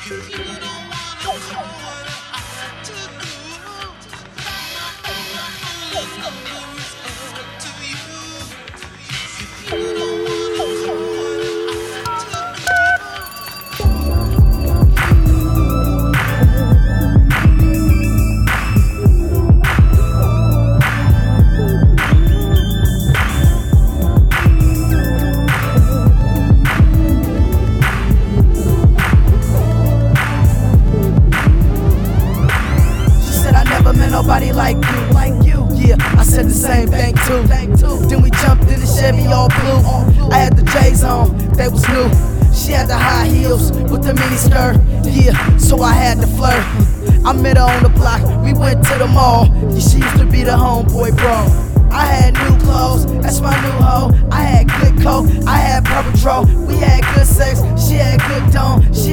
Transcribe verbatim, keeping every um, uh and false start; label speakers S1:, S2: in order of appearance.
S1: Nobody like you, like you. Yeah, I said the same thing too. Then we jumped in the Chevy all blue. I had the J's on, they was new. She had the high heels with the mini skirt. Yeah, so I had to flirt. I met her on the block, we went to the mall. Yeah, she used to be the homeboy bro. I had new clothes, that's my new hoe. I had good coke, I had Paw Patrol. We had good sex, she had good dome. She